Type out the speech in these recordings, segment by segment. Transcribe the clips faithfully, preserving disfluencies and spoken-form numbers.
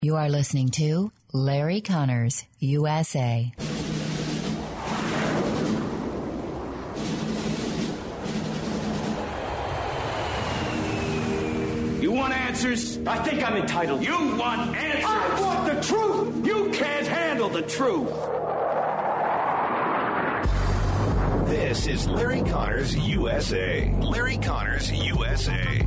You are listening to Larry Connors, U S A. You want answers? I think I'm entitled. You want answers? I want the truth! You can't handle the truth. This is Larry Connors, U S A. Larry Connors, U S A.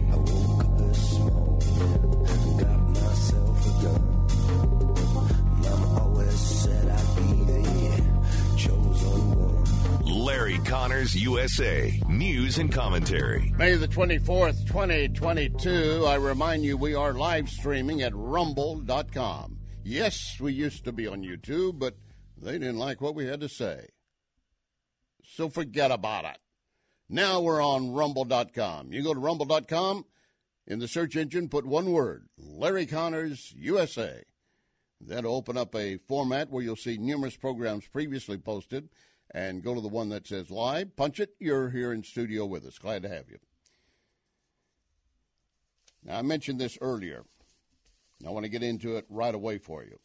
Larry Connors, U S A. News and commentary. May the twenty-fourth, twenty twenty-two. I remind you we are live streaming at rumble dot com. Yes, we used to be on YouTube, but they didn't like what we had to say. So forget about it. Now we're on rumble dot com. You go to rumble dot com, in the search engine, put one word, Larry Connors, U S A. That'll open up a format where you'll see numerous programs previously posted, and go to the one that says live, punch it, you're here in studio with us. Glad to have you. Now, I mentioned this earlier. I want to get into it right away for you.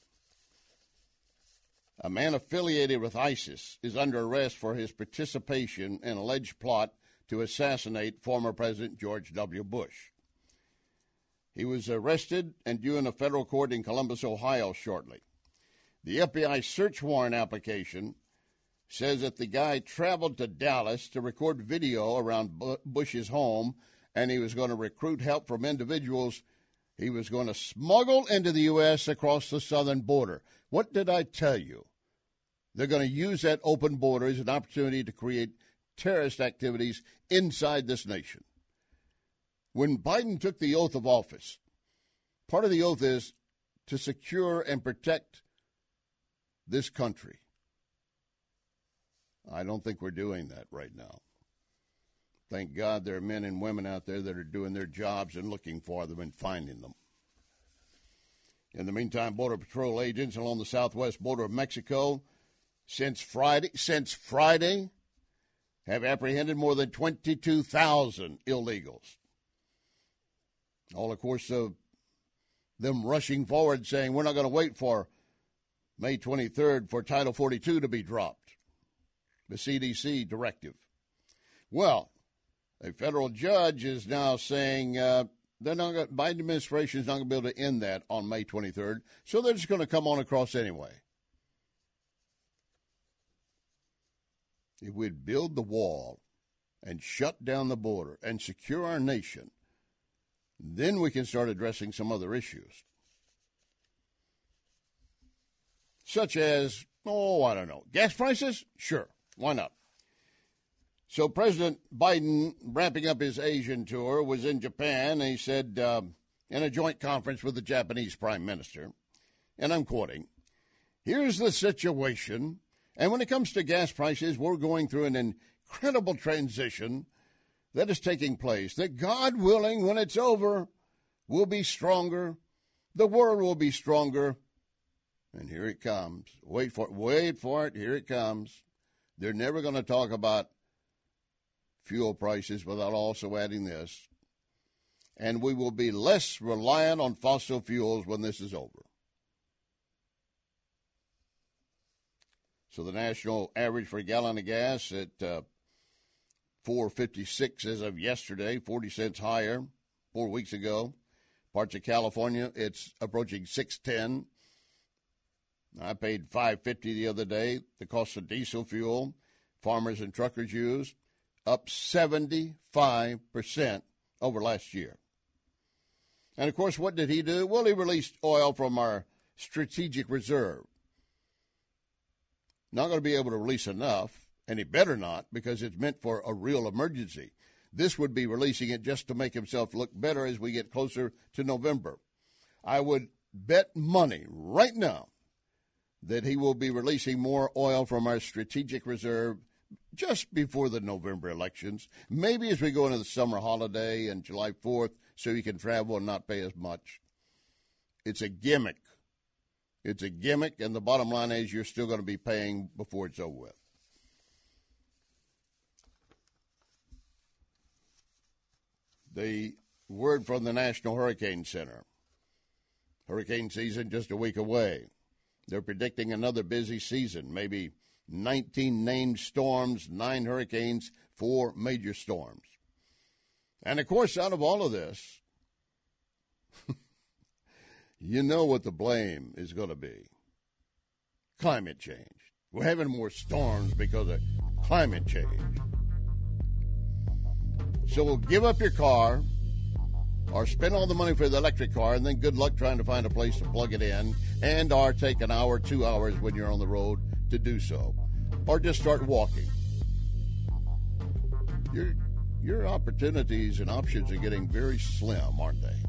A man affiliated with ISIS is under arrest for his participation in an alleged plot to assassinate former President George W. Bush. He was arrested and due in a federal court in Columbus, Ohio shortly. The F B I search warrant application says that the guy traveled to Dallas to record video around Bush's home, and he was going to recruit help from individuals he was going to smuggle into the U S across the southern border. What did I tell you? They're going to use that open border as an opportunity to create terrorist activities inside this nation. When Biden took the oath of office, part of the oath is to secure and protect this country. I don't think we're doing that right now. Thank God there are men and women out there that are doing their jobs and looking for them and finding them. In the meantime, Border Patrol agents along the southwest border of Mexico since Friday, since Friday have apprehended more than twenty-two thousand illegals. All, of course, of them rushing forward saying we're not going to wait for May twenty-third for Title forty-two to be dropped. The C D C directive. Well, a federal judge is now saying uh, they're not gonna, Biden administration is not going to be able to end that on May twenty-third, so they're just going to come on across anyway. If we'd build the wall and shut down the border and secure our nation, then we can start addressing some other issues. Such as, oh, I don't know, gas prices? Sure. Why not? So President Biden, wrapping up his Asian tour, was in Japan. And he said uh, in a joint conference with the Japanese prime minister, and I'm quoting, "Here's the situation. And when it comes to gas prices, we're going through an incredible transition that is taking place. That God willing, when it's over, we'll be stronger. The world will be stronger." And here it comes. Wait for it. Wait for it. Here it comes. They're never going to talk about fuel prices without also adding this. And we will be less reliant on fossil fuels when this is over. So the national average for a gallon of gas at uh, four fifty-six as of yesterday, forty cents higher, four weeks ago. Parts of California, it's approaching six ten. I paid five fifty the other day. The cost of diesel fuel, farmers and truckers use, up seventy-five percent over last year. And, of course, what did he do? Well, he released oil from our strategic reserve. Not going to be able to release enough, and he better not, because it's meant for a real emergency. This would be releasing it just to make himself look better as we get closer to November. I would bet money right now that he will be releasing more oil from our strategic reserve just before the November elections, maybe as we go into the summer holiday and July fourth, so you can travel and not pay as much. It's a gimmick. It's a gimmick, and the bottom line is you're still going to be paying before it's over with. The word from the National Hurricane Center. Hurricane season just a week away. They're predicting another busy season, maybe nineteen named storms, nine hurricanes, four major storms. And, of course, out of all of this, you know what the blame is going to be. Climate change. We're having more storms because of climate change. So give up your car or spend all the money for the electric car, and then good luck trying to find a place to plug it in, and or take an hour, two hours when you're on the road to do so. Or just start walking. Your, your opportunities and options are getting very slim, aren't they?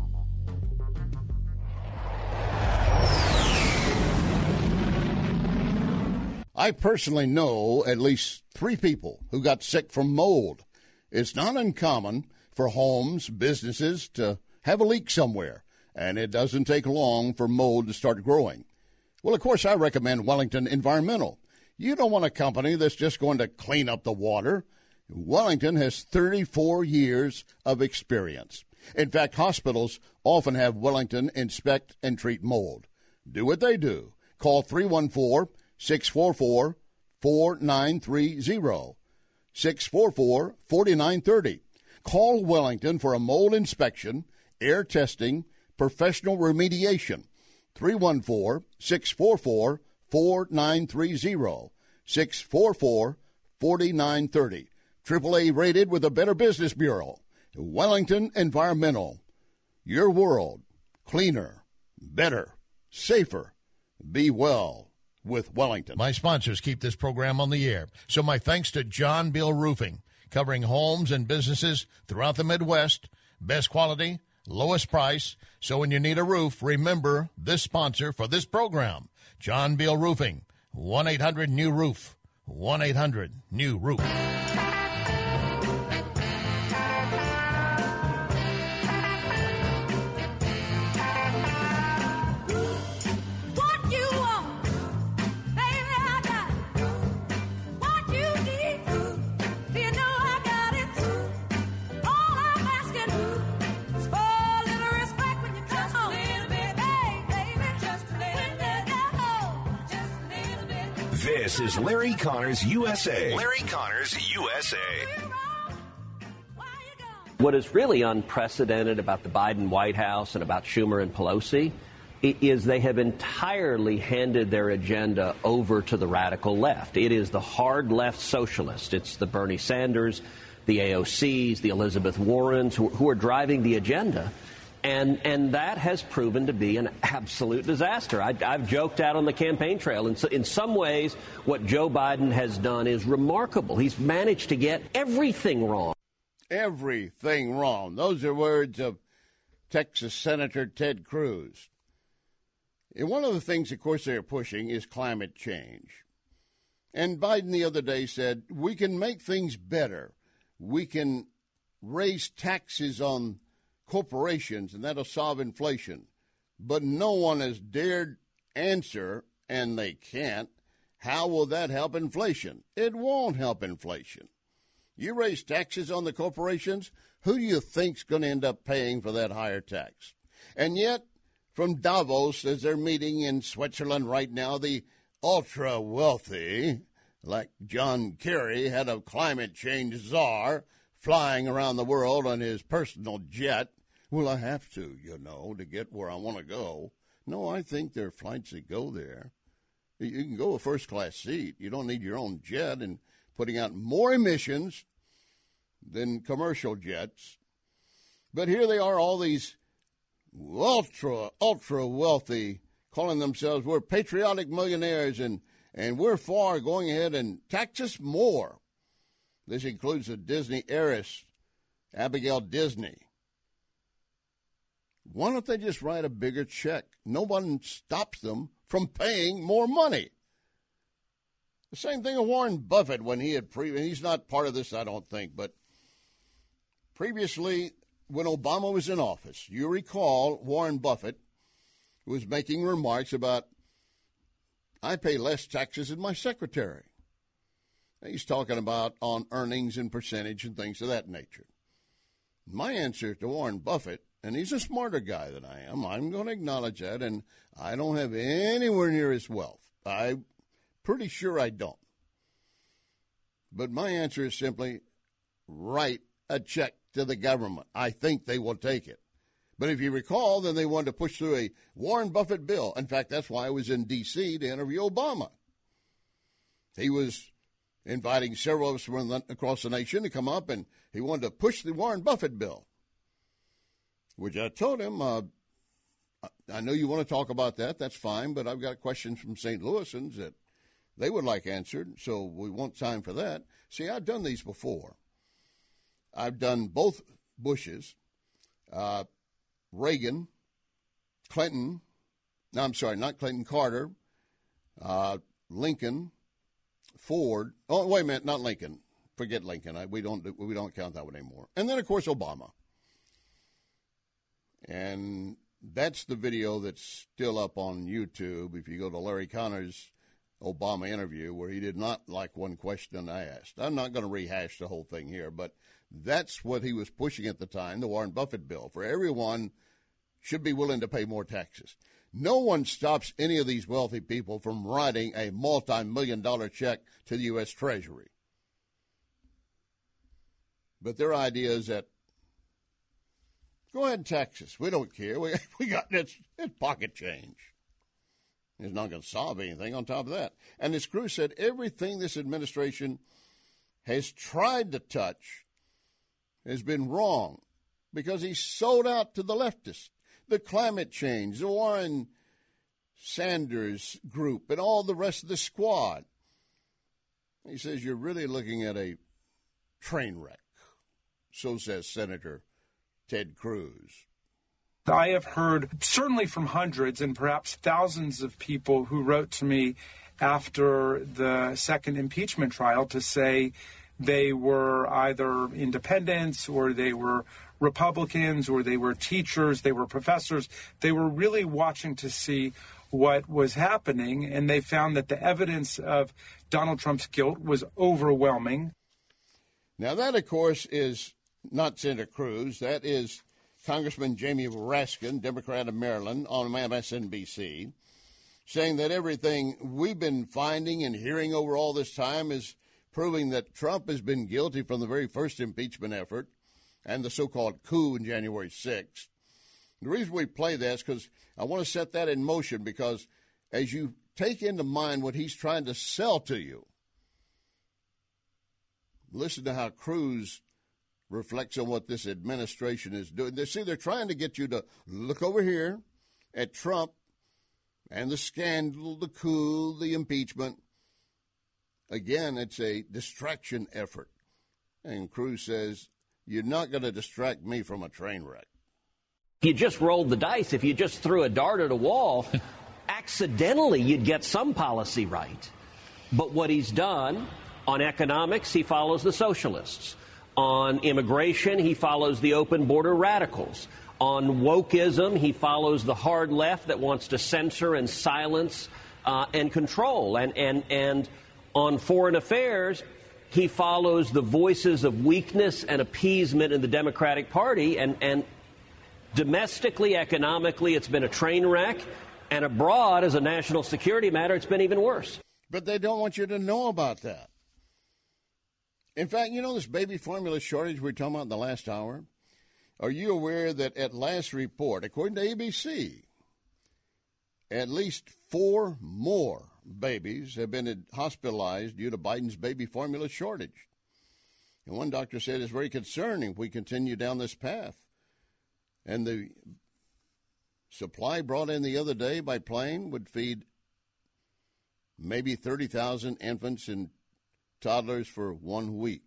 I personally know at least three people who got sick from mold. It's not uncommon for homes, businesses to have a leak somewhere, and it doesn't take long for mold to start growing. Well, of course, I recommend Wellington Environmental. You don't want a company that's just going to clean up the water. Wellington has thirty-four years of experience. In fact, hospitals often have Wellington inspect and treat mold. Do what they do. Call three one four, six four four, four nine three zero, six four four, four nine three zero. Call Wellington for a mold inspection, air testing, professional remediation. three one four, six four four, four nine three zero, six four four, four nine three zero. triple A rated with a Better Business Bureau. Wellington Environmental. Your world. Cleaner. Better. Safer. Be well with Wellington. My sponsors keep this program on the air. So my thanks to John Bill Roofing, covering homes and businesses throughout the Midwest. Best quality, lowest price. So when you need a roof, remember this sponsor for this program, John Bill Roofing, one eight hundred new roof, one eight hundred new roof. This is Larry Connors U S A. Larry Connors U S A. What is really unprecedented about the Biden White House and about Schumer and Pelosi is they have entirely handed their agenda over to the radical left. It is the hard left socialist. It's the Bernie Sanders, the A O Cs, the Elizabeth Warrens who, who are driving the agenda. And and that has proven to be an absolute disaster. I, I've joked out on the campaign trail. And so in some ways, what Joe Biden has done is remarkable. He's managed to get everything wrong. Everything wrong. Those are words of Texas Senator Ted Cruz. And one of the things, of course, they're pushing is climate change. And Biden the other day said, we can make things better. We can raise taxes on corporations, and that'll solve inflation. But no one has dared answer, and they can't, how will that help inflation? It won't help inflation. You raise taxes on the corporations, who do you think's going to end up paying for that higher tax? And yet, from Davos, as they're meeting in Switzerland right now, the ultra-wealthy, like John Kerry, head of climate change czar, flying around the world on his personal jet. Well, I have to, you know, to get where I want to go. No, I think there are flights that go there. You can go a first-class seat. You don't need your own jet and putting out more emissions than commercial jets. But here they are, all these ultra, ultra-wealthy, calling themselves, we're patriotic millionaires, and, and we're for going ahead and tax us more. This includes the Disney heiress, Abigail Disney. Why don't they just write a bigger check? No one stops them from paying more money. The same thing with Warren Buffett when he had pre- he's not part of this, I don't think, but previously when Obama was in office, you recall Warren Buffett was making remarks about, I pay less taxes than my secretary. He's talking about on earnings and percentage and things of that nature. My answer to Warren Buffett And he's a smarter guy than I am. I'm going to acknowledge that, and I don't have anywhere near his wealth. I'm pretty sure I don't. But my answer is simply write a check to the government. I think they will take it. But if you recall, then they wanted to push through a Warren Buffett bill. In fact, that's why I was in D C to interview Obama. He was inviting several of us from the, across the nation to come up, and he wanted to push the Warren Buffett bill, which I told him, uh, I know you want to talk about that. That's fine, but I've got questions from Saint Louisans that they would like answered, so we want time for that. See, I've done these before. I've done both Bushes, uh, Reagan, Clinton, no, I'm sorry, not Clinton, Carter, uh, Lincoln, Ford. Oh, wait a minute, not Lincoln. Forget Lincoln. I, we don't we don't count that one anymore. And then, of course, Obama. And that's the video that's still up on YouTube. If you go to Larry Connor's Obama interview, where he did not like one question I asked. I'm not going to rehash the whole thing here, but that's what he was pushing at the time, the Warren Buffett bill, for everyone should be willing to pay more taxes. No one stops any of these wealthy people from writing a multi-million dollar check to the U S Treasury. But their idea is that, go ahead and tax us. We don't care. We, we got it's, it's pocket change. It's not going to solve anything on top of that. And as Cruz said, everything this administration has tried to touch has been wrong because he's sold out to the leftists. The climate change, the Warren Sanders group, and all the rest of the squad. He says you're really looking at a train wreck. So says Senator Ted Cruz. I have heard, certainly from hundreds and perhaps thousands of people who wrote to me after the second impeachment trial to say they were either independents or they were Republicans or they were teachers, they were professors. They were really watching to see what was happening, and they found that the evidence of Donald Trump's guilt was overwhelming. Now, that, of course, is not Senator Cruz. That is Congressman Jamie Raskin, Democrat of Maryland, on M S N B C, saying that everything we've been finding and hearing over all this time is proving that Trump has been guilty from the very first impeachment effort and the so-called coup in January sixth. The reason we play that is because I want to set that in motion, because as you take into mind what he's trying to sell to you, listen to how Cruz reflects on what this administration is doing. They see they're trying to get you to look over here at Trump and the scandal, the coup, the impeachment. Again, it's a distraction effort. And Cruz says, you're not going to distract me from a train wreck. If you just rolled the dice, if you just threw a dart at a wall, accidentally you'd get some policy right. But what he's done on economics, he follows the socialists. On immigration, he follows the open border radicals. On wokeism, he follows the hard left that wants to censor and silence uh, and control. And, and, and on foreign affairs, he follows the voices of weakness and appeasement in the Democratic Party. And, and domestically, economically, it's been a train wreck. And abroad, as a national security matter, it's been even worse. But they don't want you to know about that. In fact, you know this baby formula shortage we were talking about in the last hour? Are you aware that at last report, according to A B C, at least four more babies have been hospitalized due to Biden's baby formula shortage? And one doctor said it's very concerning if we continue down this path. And the supply brought in the other day by plane would feed maybe thirty thousand infants and toddlers for one week.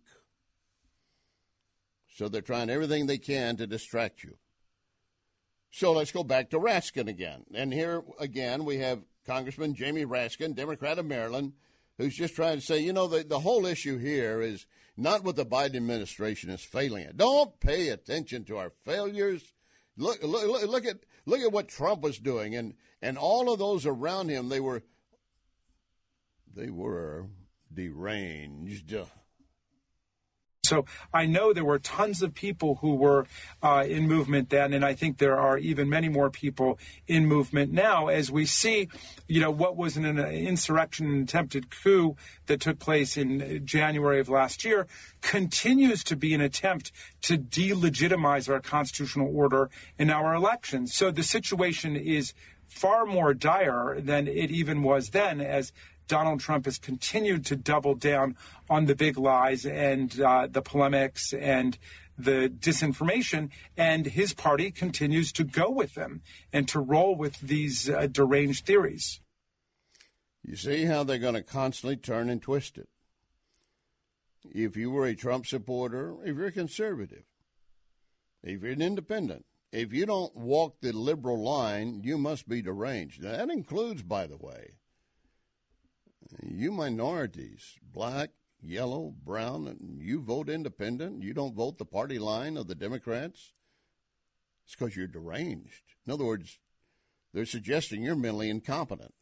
So they're trying everything they can to distract you. So let's go back to Raskin again. And here again we have Congressman Jamie Raskin, Democrat of Maryland, who's just trying to say, you know, the, the whole issue here is not what the Biden administration is failing at. Don't pay attention to our failures. Look, look, look at look at what Trump was doing, and, and all of those around him, they were they were deranged. So I know there were tons of people who were uh, in movement then, and I think there are even many more people in movement now as we see, you know, what was an, an insurrection, an attempted coup that took place in January of last year continues to be an attempt to delegitimize our constitutional order in our elections. So the situation is far more dire than it even was then, as Donald Trump has continued to double down on the big lies and uh, the polemics and the disinformation, and his party continues to go with them and to roll with these uh, deranged theories. You see how they're going to constantly turn and twist it. If you were a Trump supporter, if you're a conservative, if you're an independent, if you don't walk the liberal line, you must be deranged. Now, that includes, by the way, you minorities, black, yellow, brown, and you vote independent, you don't vote the party line of the Democrats, it's because you're deranged. In other words, they're suggesting you're mentally incompetent.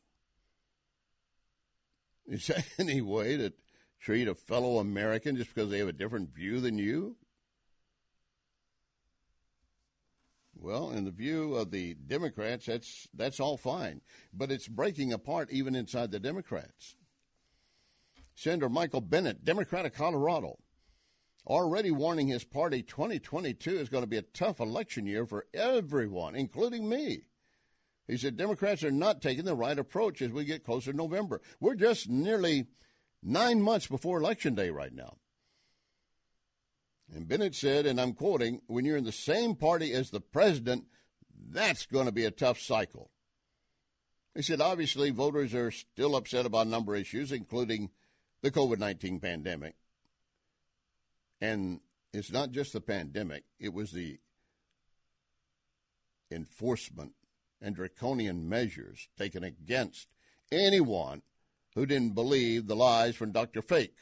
Is that any way to treat a fellow American just because they have a different view than you? Well, in the view of the Democrats, that's that's all fine. But it's breaking apart even inside the Democrats. Senator Michael Bennet, Democrat of Colorado, already warning his party twenty twenty-two is going to be a tough election year for everyone, including me. He said Democrats are not taking the right approach as we get closer to November. We're just nearly nine months before Election Day right now. And Bennett said, and I'm quoting, when you're in the same party as the president, that's going to be a tough cycle. He said, obviously, voters are still upset about a number of issues, including the COVID nineteen pandemic. And it's not just the pandemic. It was the enforcement and draconian measures taken against anyone who didn't believe the lies from Doctor Fake.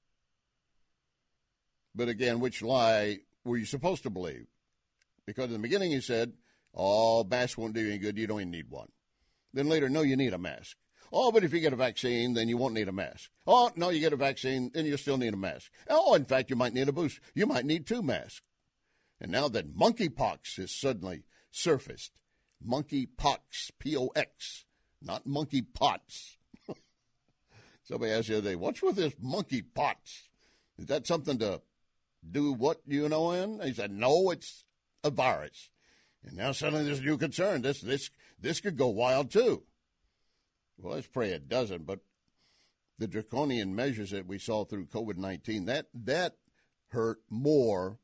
But again, which lie were you supposed to believe? Because in the beginning he said, oh, masks won't do you any good, you don't even need one. Then later, no, you need a mask. Oh, but if you get a vaccine, then you won't need a mask. Oh, no, you get a vaccine, then you still need a mask. Oh, in fact, you might need a booster. You might need two masks. And now that monkeypox has suddenly surfaced, monkeypox, P O X, not monkey pots. Somebody asked the other day, what's with this monkeypox? Is that something to do what you know in? He said, no, it's a virus. And now suddenly there's a new concern. This this this could go wild too. Well, let's pray it doesn't. But the draconian measures that we saw through COVID nineteen, that that hurt more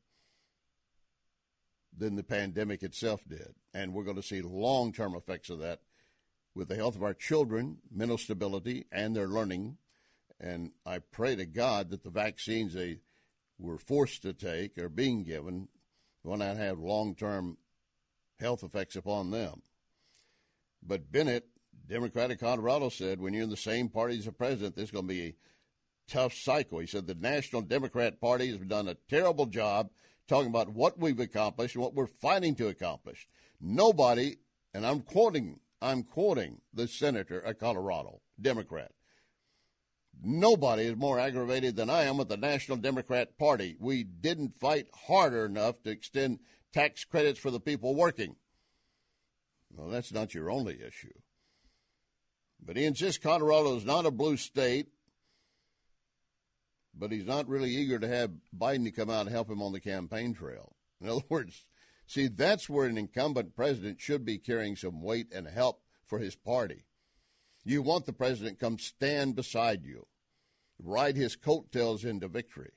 than the pandemic itself did. And we're going to see long-term effects of that with the health of our children, mental stability, and their learning. And I pray to God that the vaccines they were forced to take or being given will not have long-term health effects upon them. But Bennett, Democratic Colorado, said when you're in the same party as the president, this is going to be a tough cycle. He said the National Democrat Party has done a terrible job talking about what we've accomplished and what we're fighting to accomplish. Nobody, and I'm quoting, I'm quoting the senator of Colorado, Democrat, nobody is more aggravated than I am with the National Democrat Party. We didn't fight harder enough to extend tax credits for the people working. Well, that's not your only issue. But he insists Colorado is not a blue state, but he's not really eager to have Biden to come out and help him on the campaign trail. In other words, see, that's where an incumbent president should be carrying some weight and help for his party. You want the president to come stand beside you, ride his coattails into victory.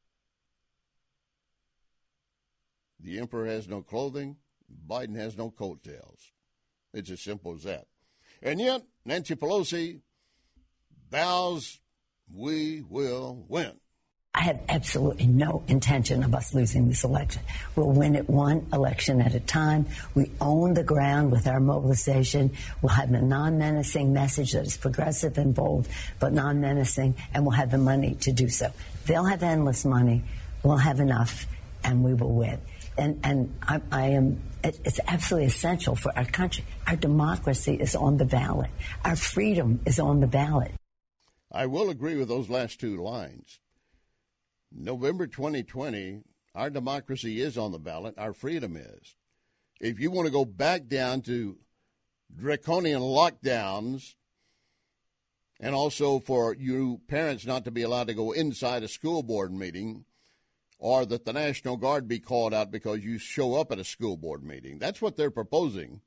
The emperor has no clothing, Biden has no coattails. It's as simple as that. And yet, Nancy Pelosi vows we will win. I have absolutely no intention of us losing this election. We'll win it one election at a time. We own the ground with our mobilization. We'll have a non-menacing message that is progressive and bold, but non-menacing, and we'll have the money to do so. They'll have endless money. We'll have enough, and we will win. And, and I, I am, it's absolutely essential for our country. Our democracy is on the ballot. Our freedom is on the ballot. I will agree with those last two lines. November twenty twenty, our democracy is on the ballot. Our freedom is. If you want to go back down to draconian lockdowns, and also for you parents not to be allowed to go inside a school board meeting, or that the National Guard be called out because you show up at a school board meeting. That's what they're proposing.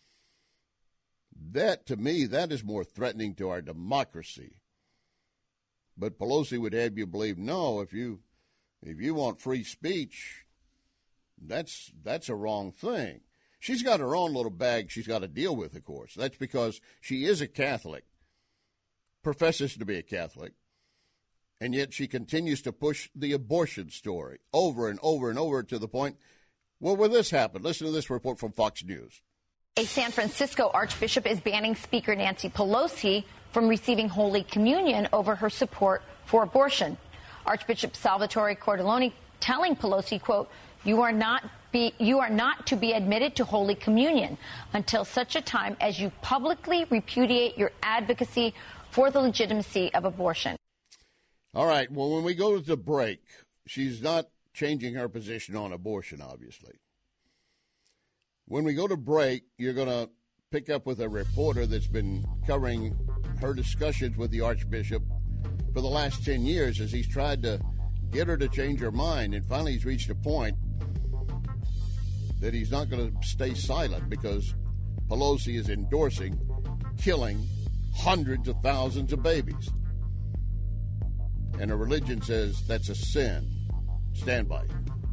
That, to me, that is more threatening to our democracy. But Pelosi would have you believe, no, if you if you want free speech, that's that's a wrong thing. She's got her own little bag she's got to deal with, of course. That's because she is a Catholic, professes to be a Catholic, and yet she continues to push the abortion story over and over and over to the point, well, will this happen? Listen to this report from Fox News. A San Francisco archbishop is banning Speaker Nancy Pelosi from receiving Holy Communion over her support for abortion. Archbishop Salvatore Cordileone telling Pelosi, quote, you are not be you are not to be admitted to Holy Communion until such a time as you publicly repudiate your advocacy for the legitimacy of abortion. All right. Well, when we go to the break, she's not changing her position on abortion, obviously. When we go to break, you're going to pick up with a reporter that's been covering her discussions with the Archbishop for the last ten years as he's tried to get her to change her mind. And finally, he's reached a point that he's not going to stay silent because Pelosi is endorsing killing hundreds of thousands of babies. And her religion says that's a sin. Stand by.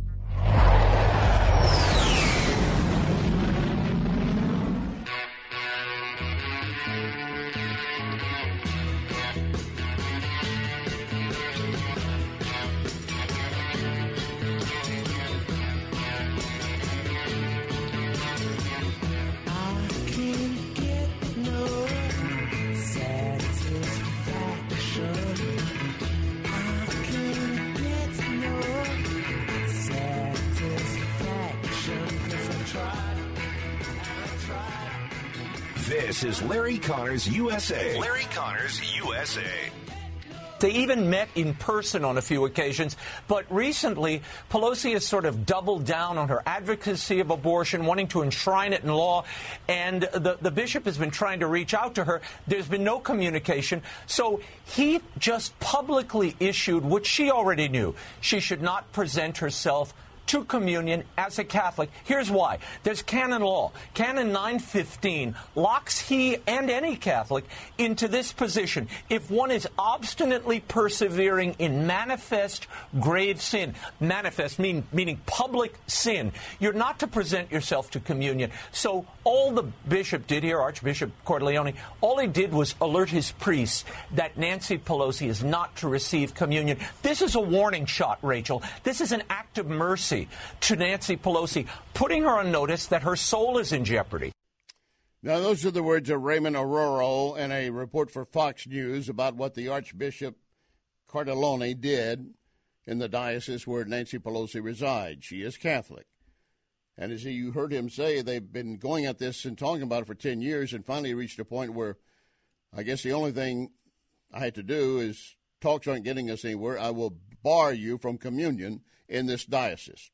This is Larry Connors U S A. Larry Connors U S A. They even met in person on a few occasions. But recently, Pelosi has sort of doubled down on her advocacy of abortion, wanting to enshrine it in law. And the, the bishop has been trying to reach out to her. There's been no communication. So he just publicly issued what she already knew. She should not present herself to communion as a Catholic. Here's why. There's canon law. Canon nine fifteen locks he and any Catholic into this position. If one is obstinately persevering in manifest grave sin, manifest mean, meaning public sin, you're not to present yourself to communion. So all the bishop did here, Archbishop Cordileone, all he did was alert his priests that Nancy Pelosi is not to receive communion. This is a warning shot, Rachel. This is an act of mercy to Nancy Pelosi, putting her on notice that her soul is in jeopardy. Now, those are the words of Raymond Arroyo in a report for Fox News about what the Archbishop Cordileone did in the diocese where Nancy Pelosi resides. She is Catholic. And as you heard him say, they've been going at this and talking about it for ten years and finally reached a point where I guess the only thing I had to do is talks aren't getting us anywhere. I will bar you from communion in this diocese.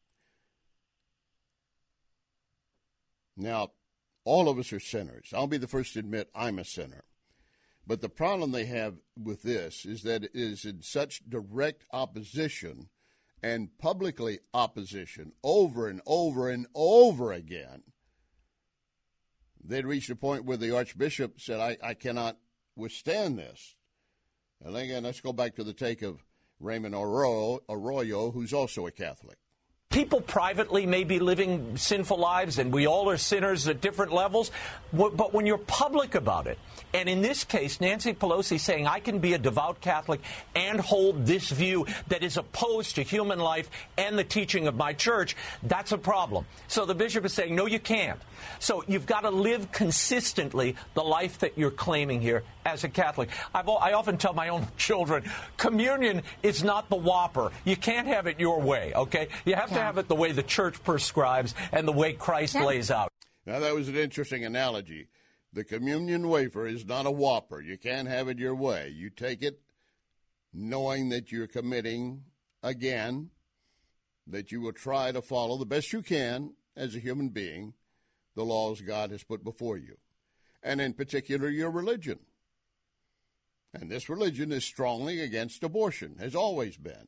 Now, all of us are sinners. I'll be the first to admit I'm a sinner. But the problem they have with this is that it is in such direct opposition and publicly opposition over and over and over again. They'd reached a point where the Archbishop said, I, I cannot withstand this. And again, let's go back to the take of Raymond Arroyo, Arroyo, who's also a Catholic. People privately may be living sinful lives, and we all are sinners at different levels. But when you're public about it, and in this case, Nancy Pelosi saying, I can be a devout Catholic and hold this view that is opposed to human life and the teaching of my church, that's a problem. So the bishop is saying, no, you can't. So you've got to live consistently the life that you're claiming here as a Catholic. I've, I often tell my own children, communion is not the Whopper. You can't have it your way, okay? You have yeah. to have it the way the church prescribes and the way Christ yeah. lays out. Now, that was an interesting analogy. The communion wafer is not a Whopper. You can't have it your way. You take it knowing that you're committing again, that you will try to follow the best you can as a human being the laws God has put before you, and in particular your religion. And this religion is strongly against abortion, has always been.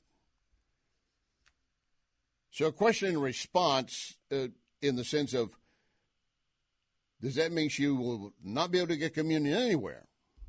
So a question and response uh, in the sense of, does that mean she will not be able to get communion anywhere?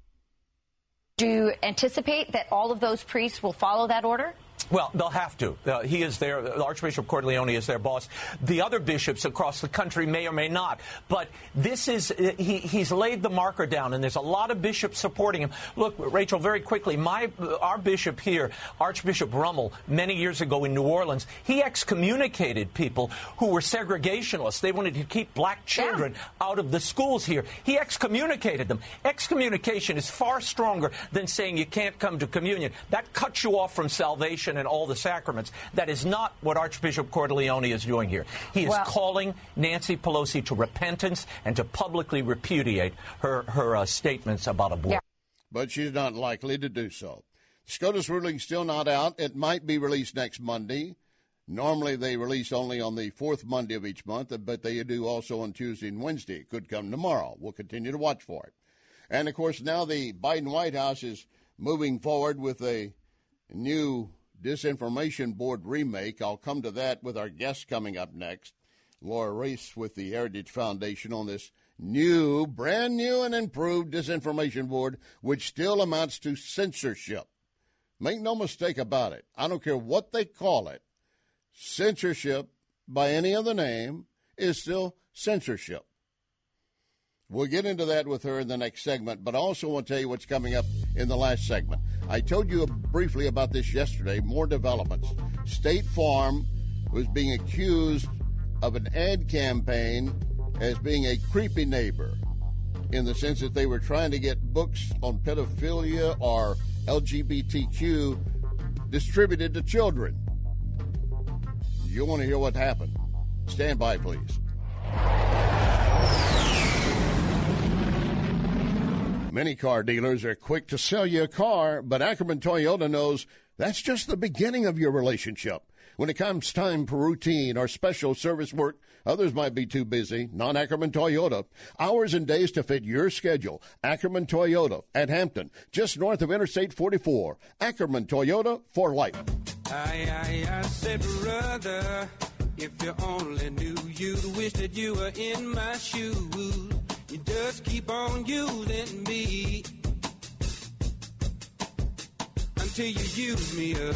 Do you anticipate that all of those priests will follow that order? Well, they'll have to. Uh, he is their, Archbishop Cordileone is their boss. The other bishops across the country may or may not. But this is, he, he's laid the marker down, and there's a lot of bishops supporting him. Look, Rachel, very quickly, my our bishop here, Archbishop Rummel, many years ago in New Orleans, he excommunicated people who were segregationists. They wanted to keep black children yeah. out of the schools here. He excommunicated them. Excommunication is far stronger than saying you can't come to communion. That cuts you off from salvation and all the sacraments. That is not what Archbishop Cordileone is doing here. He is well, calling Nancy Pelosi to repentance and to publicly repudiate her, her uh, statements about abortion. Yeah. But she's not likely to do so. SCOTUS ruling still not out. It might be released next Monday. Normally they release only on the fourth Monday of each month, but they do also on Tuesday and Wednesday. It could come tomorrow. We'll continue to watch for it. And, of course, now the Biden White House is moving forward with a new Disinformation Board remake. I'll come to that with our guest coming up next, Laura Reese with the Heritage Foundation, on this new, brand new and improved Disinformation Board, which still amounts to censorship. Make no mistake about it. I don't care what they call it. Censorship, by any other name, is still censorship. We'll get into that with her in the next segment, but I also want to tell you what's coming up in the last segment. I told you briefly about this yesterday, more developments. State Farm was being accused of an ad campaign as being a creepy neighbor, in the sense that they were trying to get books on pedophilia or L G B T Q distributed to children. You want to hear what happened? Stand by, please. Many car dealers are quick to sell you a car, but Ackerman Toyota knows that's just the beginning of your relationship. When it comes time for routine or special service work, others might be too busy. Not Ackerman Toyota. Hours and days to fit your schedule. Ackerman Toyota at Hampton, just north of Interstate forty-four. Ackerman Toyota for life. I, I, I said, brother, if you only knew, you'd wish that you were in my shoes. You just keep on using me until you use me up.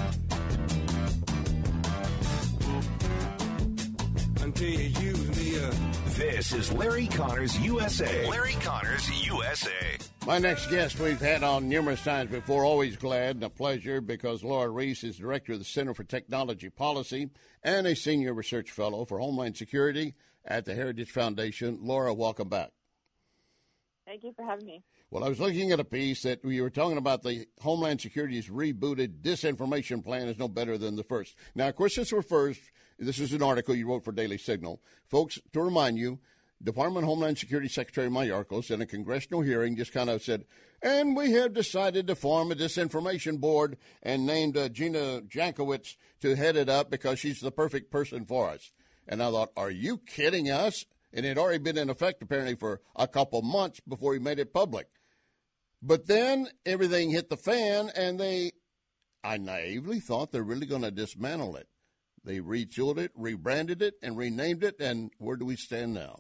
Until you use me up. This is Larry Connors U S A. Larry Connors U S A. My next guest we've had on numerous times before. Always glad and a pleasure, because Laura Reese is director of the Center for Technology Policy and a senior research fellow for Homeland Security at the Heritage Foundation. Laura, welcome back. Thank you for having me. Well, I was looking at a piece that we were talking about the Homeland Security's rebooted disinformation plan is no better than the first. Now, of course, this refers, this is an article you wrote for Daily Signal. Folks, to remind you, Department of Homeland Security Secretary Mayorkas in a congressional hearing just kind of said, and we have decided to form a disinformation board, and named uh, Gina Jankowicz to head it up because she's the perfect person for us. And I thought, are you kidding us? And it had already been in effect, apparently, for a couple months before he made it public. But then everything hit the fan, and they, I naively thought they're really going to dismantle it. They retooled it, rebranded it, and renamed it, and where do we stand now?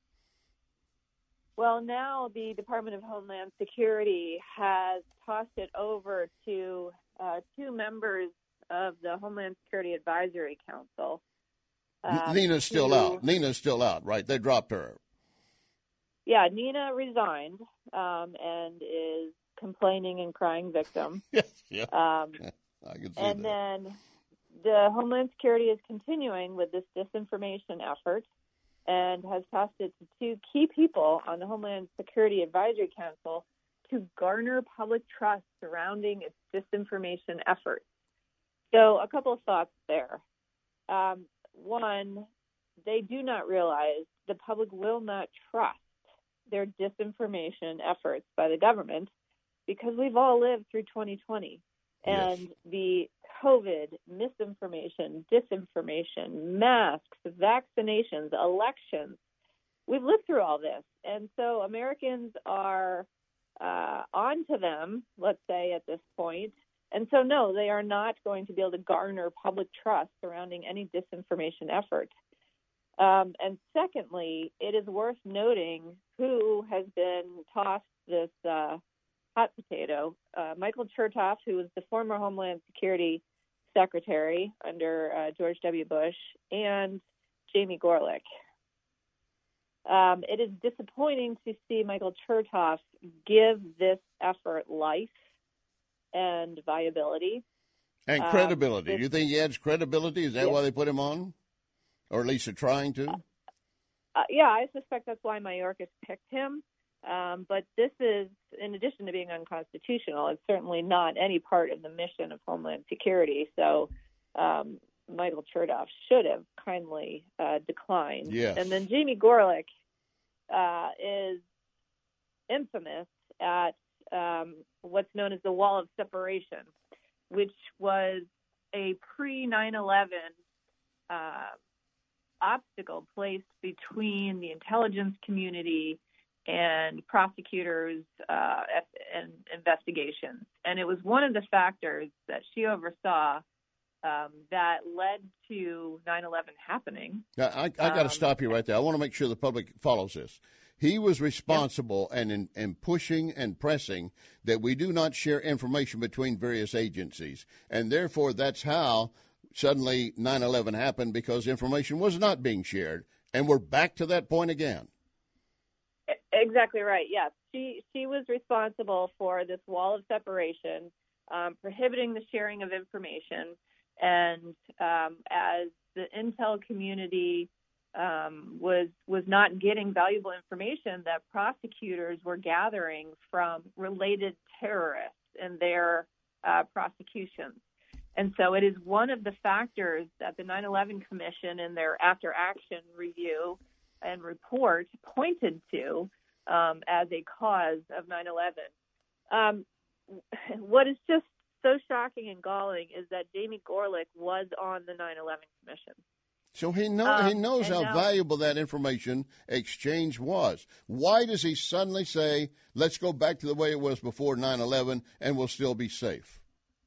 Well, now the Department of Homeland Security has tossed it over to uh, two members of the Homeland Security Advisory Council. Um, Nina's still to, out. Nina's still out, right? They dropped her. Yeah, Nina resigned um, and is complaining and crying victim. Yes, yeah. Um, I can see and that. then the Homeland Security is continuing with this disinformation effort and has tossed it to two key people on the Homeland Security Advisory Council to garner public trust surrounding its disinformation efforts. So a couple of thoughts there. Um, one, they do not realize the public will not trust their disinformation efforts by the government because we've all lived through twenty twenty. And Yes. the COVID, misinformation, disinformation, masks, vaccinations, elections, we've lived through all this. And so Americans are uh, onto them, let's say, at this point. And so, no, they are not going to be able to garner public trust surrounding any disinformation effort. Um, and secondly, it is worth noting who has been tossed this uh, hot potato. Uh, Michael Chertoff, who was the former Homeland Security Secretary under uh, George W. Bush, and Jamie Gorelick. Um, it is disappointing to see Michael Chertoff give this effort life and viability. And Um, credibility. this- Do you think he adds credibility? Is that Yeah. why they put him on? Or at least they're trying to? Uh, yeah, I suspect that's why Mayorkas picked him. Um, but this is, in addition to being unconstitutional, it's certainly not any part of the mission of Homeland Security. So um, Michael Chertoff should have kindly uh, declined. Yes. And then Jamie Gorelick uh, is infamous at um, what's known as the Wall of Separation, which was a pre nine eleven uh, obstacle placed between the intelligence community and prosecutors uh, and investigations. And it was one of the factors that she oversaw um, that led to nine eleven happening. Now, I, I got to Um, stop you right there. I want to make sure the public follows this. He was responsible and in, in pushing and pressing that we do not share information between various agencies. And therefore, that's how suddenly nine eleven happened, because information was not being shared. And we're back to that point again. Exactly right. Yes, she she was responsible for this wall of separation, um, prohibiting the sharing of information, and um, as the intel community um, was was not getting valuable information that prosecutors were gathering from related terrorists in their uh, prosecutions. And so it is one of the factors that the nine eleven Commission in their after action review and report pointed to um, as a cause of nine eleven. Um, what is just so shocking and galling is that Jamie Gorelick was on the nine eleven Commission. So he know, Um, he knows and how now- valuable that information exchange was. Why does he suddenly say, let's go back to the way it was before nine eleven and we'll still be safe?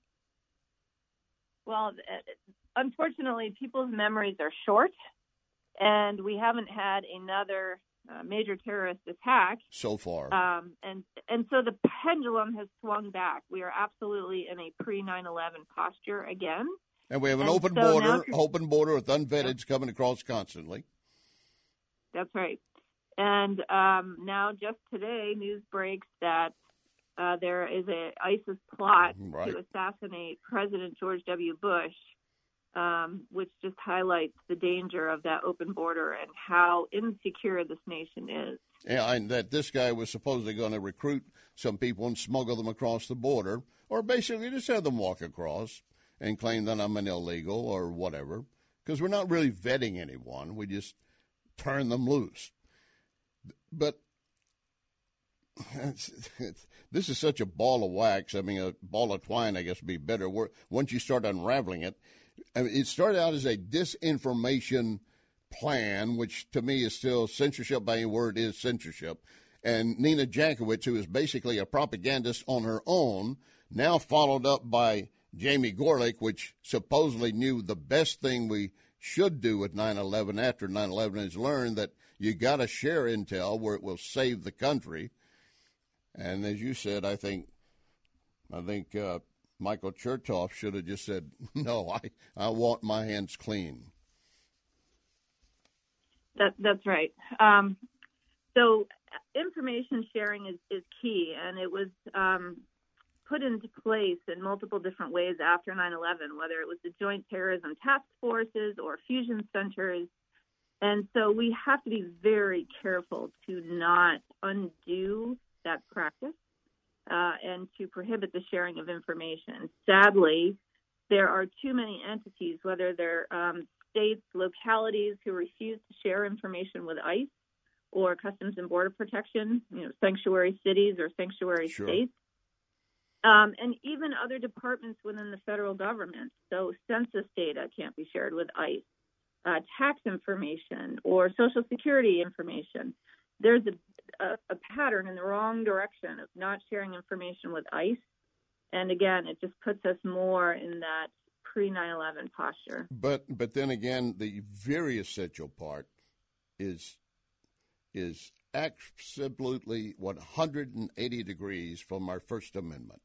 Well, unfortunately, people's memories are short, and we haven't had another uh, major terrorist attack So far. Um, and and so the pendulum has swung back. We are absolutely in a pre nine eleven posture again. And we have an and open so border, now- open border with unvetteds coming across constantly. That's right. And um, now, just today, news breaks that uh, there is a ISIS plot Right. to assassinate President George W. Bush, um, which just highlights the danger of that open border and how insecure this nation is. Yeah, and that this guy was supposedly going to recruit some people and smuggle them across the border, or basically just have them walk across and claim that I'm an illegal or whatever, because we're not really vetting anyone. We just turn them loose. But it's, it's, this is such a ball of wax. I mean, a ball of twine, I guess, would be better word. Once you start unraveling it, I mean, it started out as a disinformation plan, which to me is still censorship by any word is censorship. And Nina Jankowicz, who is basically a propagandist on her own, now followed up by Jamie Gorelick, which supposedly knew the best thing we should do with nine eleven after nine eleven is learn that you got to share intel where it will save the country. And as you said, I think I think uh, Michael Chertoff should have just said, no, I, I want my hands clean. That, that's right. Um, so information sharing is, is key, and it was um, put into place in multiple different ways after nine eleven, whether it was the Joint Terrorism Task Forces or fusion centers. And so we have to be very careful to not undo that practice uh, and to prohibit the sharing of information. Sadly, there are too many entities, whether they're um, states, localities who refuse to share information with ICE or Customs and Border Protection, you know, sanctuary cities or sanctuary Sure. states. Um, and even other departments within the federal government. So census data can't be shared with ICE, uh, tax information or Social Security information. There's a, a, a pattern in the wrong direction of not sharing information with ICE. And again, it just puts us more in that pre nine eleven posture. But but then again, the very essential part is is absolutely one hundred eighty degrees from our First Amendment.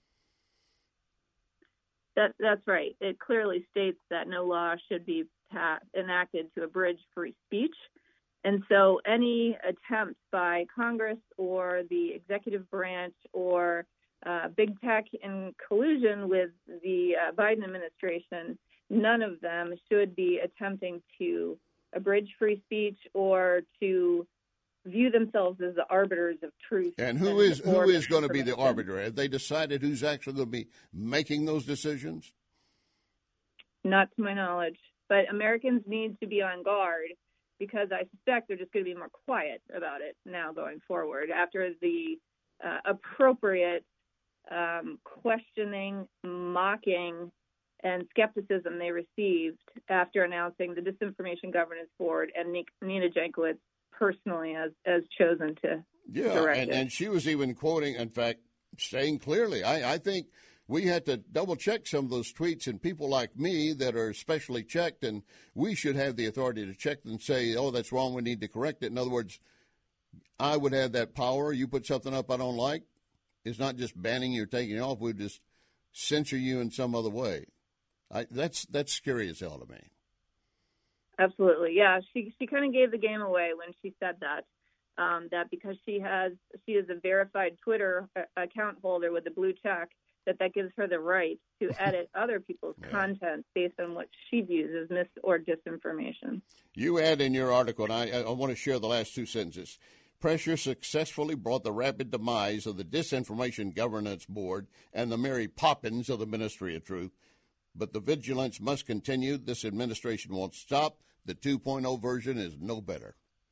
That, that's right. It clearly states that no law should be pa- enacted to abridge free speech. And so any attempt by Congress or the executive branch or uh, big tech in collusion with the uh, Biden administration, none of them should be attempting to abridge free speech or to view themselves as the arbiters of truth. And who is who is going to be the arbiter? Have they decided who's actually going to be making those decisions? Not to my knowledge. But Americans need to be on guard because I suspect they're just going to be more quiet about it now going forward after the uh, appropriate um, questioning, mocking, and skepticism they received after announcing the Disinformation Governance Board and Nina Jankowicz personally as, as chosen to yeah, direct and, it. and she was even quoting, in fact, saying clearly, I, I think we had to double-check some of those tweets, and people like me that are specially checked, and we should have the authority to check and say, oh, that's wrong, we need to correct it. In other words, I would have that power. You put something up I don't like, it's not just banning you or taking it off. We'd just censor you in some other way. I, that's that's scary as hell to me. Absolutely, yeah. She she kind of gave the game away when she said that. Um, that because she has she is a verified Twitter account holder with a blue check, that that gives her the right to edit other people's yeah. content based on what she views as mis or disinformation. You add in your article, and I, I want to share the last two sentences. Pressure successfully brought the rapid demise of the Disinformation Governance Board and the Mary Poppins of the Ministry of Truth. But the vigilance must continue. This administration won't stop. The two point oh version is no better.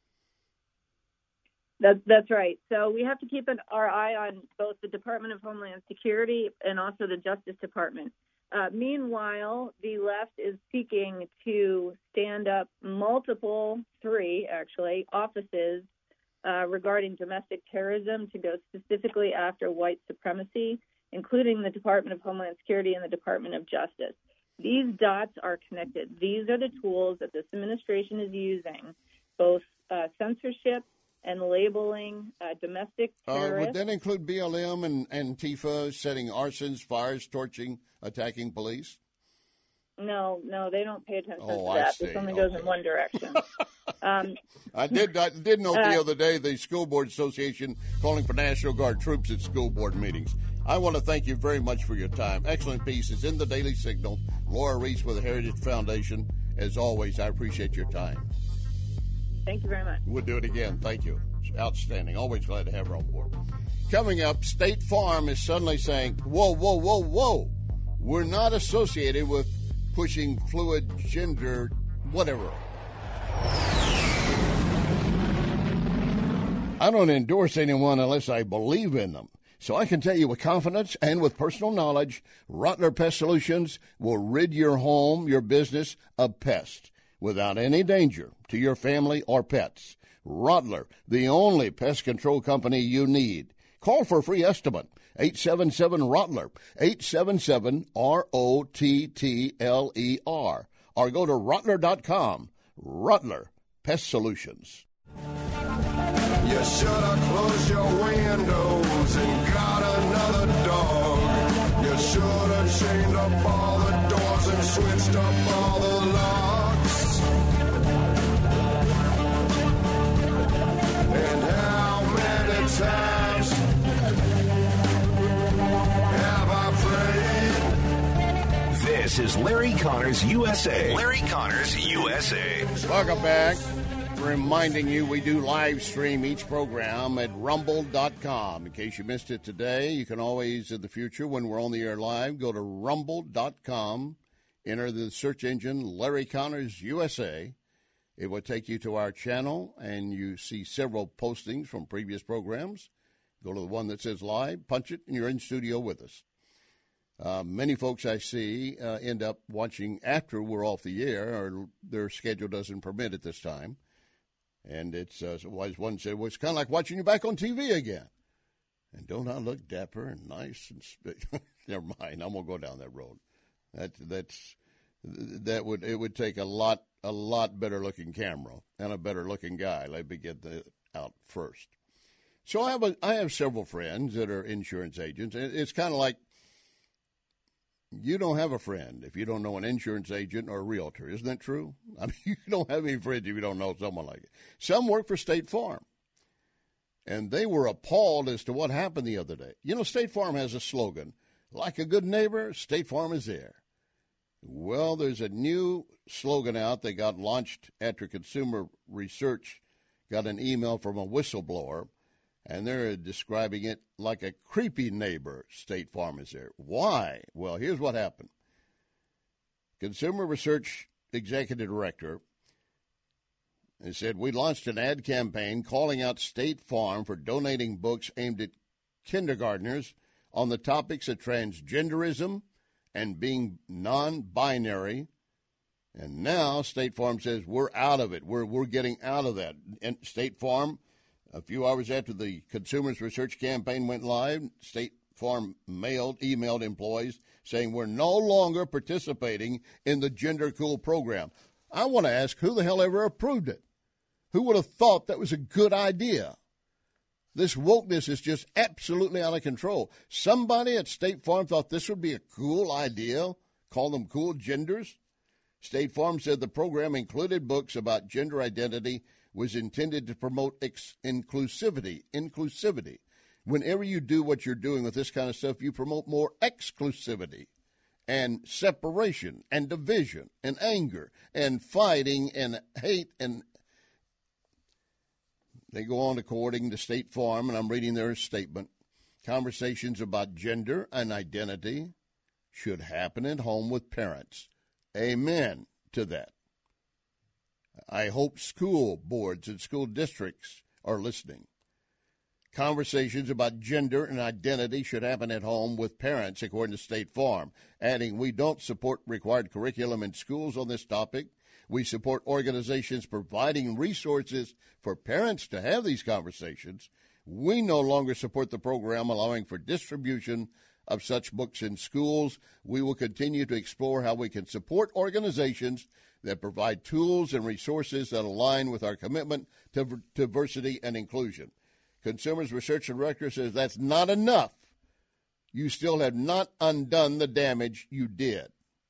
That's, that's right. So we have to keep an, our eye on both the Department of Homeland Security and also the Justice Department. Uh, meanwhile, the left is seeking to stand up multiple, three actually, offices uh, regarding domestic terrorism to go specifically after white supremacy, including the Department of Homeland Security and the Department of Justice. These dots are connected. These are the tools that this administration is using, both uh, censorship and labeling uh, domestic terrorists. Uh, would that include B L M and Antifa setting arsons, fires, torching, attacking police? No, no, they don't pay attention oh, to that. I see. This only okay. goes in one direction. um, I did I did note uh, the other day the School Board Association calling for National Guard troops at school board meetings. I want to thank you very much for your time. Excellent pieces in the Daily Signal. Laura Reese with the Heritage Foundation. As always, I appreciate your time. Thank you very much. We'll do it again. Thank you. It's outstanding. Always glad to have her on board. Coming up, State Farm is suddenly saying, whoa, whoa, whoa, whoa. We're not associated with pushing fluid gender, whatever. I don't endorse anyone unless I believe in them. So I can tell you with confidence and with personal knowledge, Rottler Pest Solutions will rid your home, your business of pests without any danger to your family or pets. Rottler, the only pest control company you need. Call for a free estimate. eight seven seven Rottler, eight seven seven R O T T L E R. Or go to Rottler dot com. Rottler Pest Solutions. You should have closed your windows and got another dog. You should have chained up all the doors and switched up all the locks. And how many times have I prayed? This is Larry Connors U S A. Larry Connors U S A. Welcome back. Reminding you we do live stream each program at rumble dot com. In case you missed it today, you can always in the future when we're on the air live go to rumble dot com, enter the search engine Larry Connors U S A. It will take you to our channel and you see several postings from previous programs. Go to the one that says live, punch it, and you're in studio with us. Uh, many folks I see uh, end up watching after we're off the air, or their schedule doesn't permit at this time. And it's, uh, as one said, well, it's kind of like watching you back on T V again. And don't I look dapper and nice? And sp- Never mind, I'm going to go down that road. That, that's, that would, it would take a lot, a lot better looking camera and a better looking guy. Let me get that out first. So I have a, I have several friends that are insurance agents. It's kind of like you don't have a friend if you don't know an insurance agent or a realtor. Isn't that true? I mean, you don't have any friends if you don't know someone like it. Some work for State Farm, and they were appalled as to what happened the other day. You know, State Farm has a slogan, like a good neighbor, State Farm is there. Well, there's a new slogan out that got launched after Consumer Research got an email from a whistleblower, and they're describing it like a creepy neighbor, State Farm is there. Why? Well, here's what happened. Consumer Research Executive Director said, we launched an ad campaign calling out State Farm for donating books aimed at kindergartners on the topics of transgenderism and being non-binary. And now State Farm says we're out of it. We're, we're getting out of that. And State Farm, a few hours after the Consumers Research campaign went live, State Farm mailed, emailed employees saying we're no longer participating in the Gender Cool program. I want to ask, who the hell ever approved it? Who would have thought that was a good idea? This wokeness is just absolutely out of control. Somebody at State Farm thought this would be a cool idea, call them cool genders. State Farm said the program included books about gender identity, was intended to promote ex- inclusivity. Inclusivity. Whenever you do what you're doing with this kind of stuff, you promote more exclusivity and separation and division and anger and fighting and hate. And they go on according to State Farm, and I'm reading their statement. Conversations about gender and identity should happen at home with parents. Amen to that. I hope school boards and school districts are listening. Conversations about gender and identity should happen at home with parents, according to State Farm, adding, we don't support required curriculum in schools on this topic. We support organizations providing resources for parents to have these conversations. We no longer support the program allowing for distribution of such books in schools. We will continue to explore how we can support organizations that provide tools and resources that align with our commitment to diversity and inclusion. Consumers Research Director says that's not enough. You still have not undone the damage you did.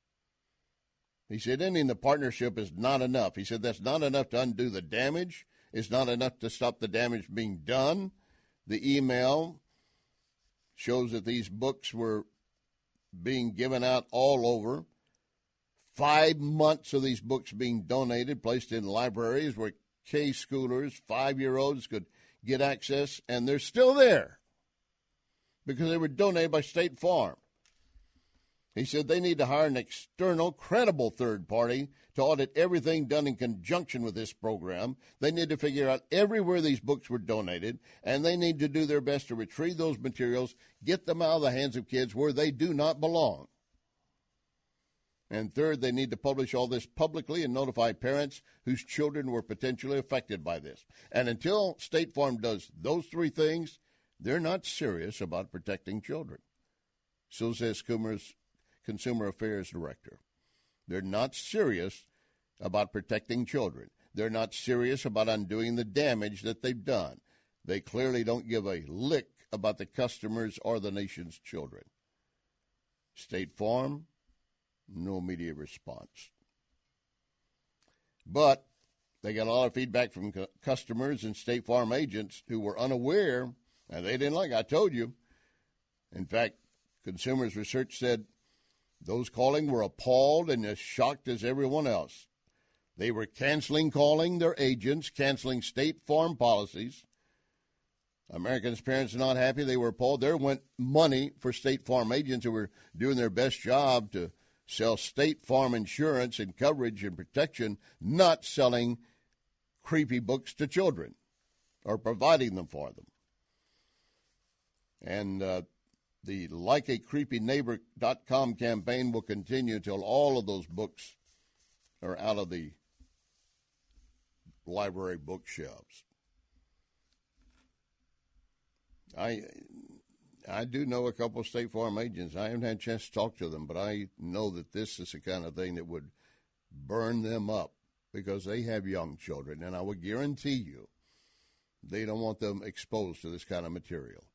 He said ending the partnership is not enough. He said that's not enough to undo the damage. It's not enough to stop the damage being done. The email shows that these books were being given out all over. Five months of these books being donated, placed in libraries where K-schoolers, five-year-olds could get access, and they're still there because they were donated by State Farm. He said they need to hire an external, credible third party to audit everything done in conjunction with this program. They need to figure out everywhere these books were donated, and they need to do their best to retrieve those materials, get them out of the hands of kids where they do not belong. And third, they need to publish all this publicly and notify parents whose children were potentially affected by this. And until State Farm does those three things, they're not serious about protecting children. So says Consumer's Consumer Affairs Director. They're not serious about protecting children. They're not serious about undoing the damage that they've done. They clearly don't give a lick about the customers or the nation's children. State Farm, no media response. But they got a lot of feedback from cu- customers and State Farm agents who were unaware, and they didn't like it. I told you. In fact, Consumers Research said those calling were appalled and as shocked as everyone else. They were canceling calling their agents, canceling State Farm policies. Americans' parents are not happy. They were appalled. There went money for State Farm agents who were doing their best job to sell State Farm insurance and coverage and protection, not selling creepy books to children or providing them for them. And uh, the like a creepy neighbor dot com campaign will continue until all of those books are out of the library bookshelves. I I do know a couple of State Farm agents. I haven't had a chance to talk to them, but I know that this is the kind of thing that would burn them up because they have young children, and I would guarantee you they don't want them exposed to this kind of material.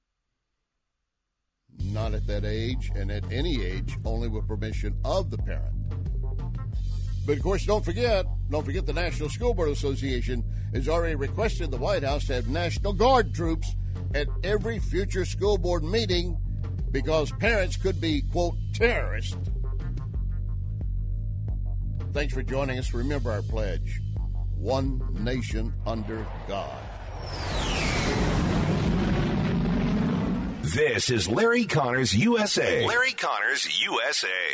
Not at that age, and at any age, only with permission of the parent. But, of course, don't forget, don't forget the National School Board Association has already requested the White House to have National Guard troops at every future school board meeting because parents could be, quote, terrorists. Thanks for joining us. Remember our pledge, one nation under God. This is Larry Connors U S A. Larry Connors U S A.